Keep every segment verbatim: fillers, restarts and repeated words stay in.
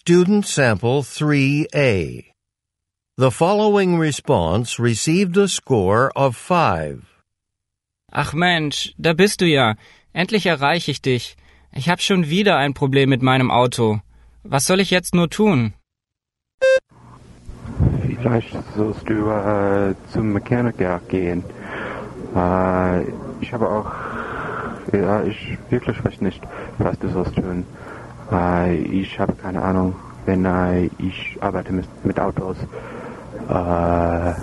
Student Sample three A. The following response received a score of five. Ach Mensch, da bist du ja. Endlich erreiche ich dich. Ich habe schon wieder ein Problem mit meinem Auto. Was soll ich jetzt nur tun? Vielleicht sollst du äh, zum Mechaniker gehen. Äh, ich habe auch, ja, ich wirklich weiß nicht, was du sollst tun. Äh, ich habe keine Ahnung, wenn äh, ich arbeite mit, mit Autos. Äh,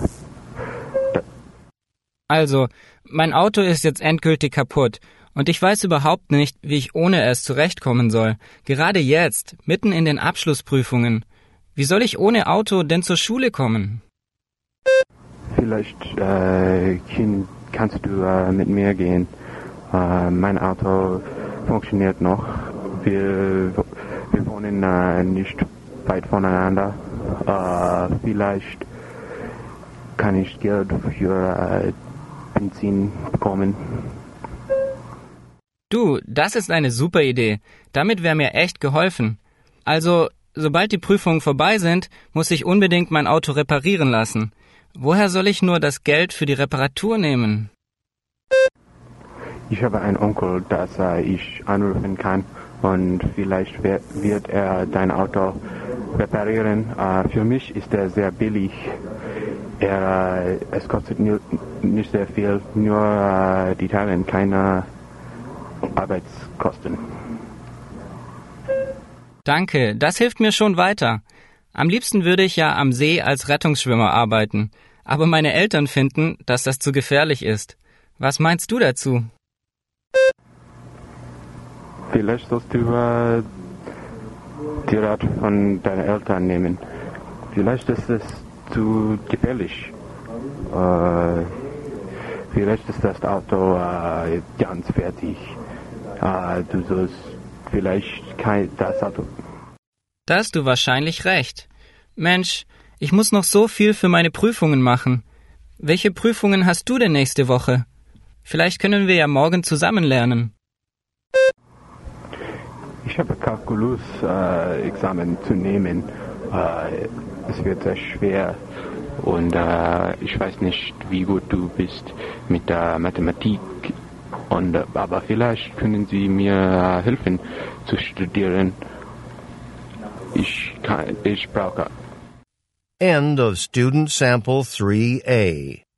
Also, mein Auto ist jetzt endgültig kaputt und ich weiß überhaupt nicht, wie ich ohne es zurechtkommen soll. Gerade jetzt, mitten in den Abschlussprüfungen. Wie soll ich ohne Auto denn zur Schule kommen? Vielleicht äh, kind, kannst du äh, mit mir gehen. Äh, mein Auto funktioniert noch. Wir, wir wohnen äh, nicht weit voneinander. Äh, vielleicht kann ich Geld für äh, Benzin bekommen. Du, das ist eine super Idee. Damit wäre mir echt geholfen. Also, sobald die Prüfungen vorbei sind, muss ich unbedingt mein Auto reparieren lassen. Woher soll ich nur das Geld für die Reparatur nehmen? Ich habe einen Onkel, das äh, ich anrufen kann und vielleicht wer, wird er dein Auto reparieren. Äh, für mich ist er sehr billig. Er, äh, es kostet nur, nicht sehr viel, nur äh, die Teile, keine Arbeitskosten. Danke, das hilft mir schon weiter. Am liebsten würde ich ja am See als Rettungsschwimmer arbeiten. Aber meine Eltern finden, dass das zu gefährlich ist. Was meinst du dazu? Vielleicht sollst du äh, die Rat von deinen Eltern nehmen. Vielleicht ist es zu gefährlich. Äh, vielleicht ist das Auto äh, ganz fertig. Äh, du sollst vielleicht kein das Auto. Da hast du wahrscheinlich recht. Mensch, ich muss noch so viel für meine Prüfungen machen. Welche Prüfungen hast du denn nächste Woche? Vielleicht können wir ja morgen zusammen lernen. Ich habe Kalkulus-Examen äh, zu nehmen. Äh, es wird sehr schwer und äh, ich weiß nicht, wie gut du bist mit der Mathematik. Und, äh, aber vielleicht können Sie mir äh, helfen zu studieren. Ich, kann, ich brauche. End of Student Sample three A.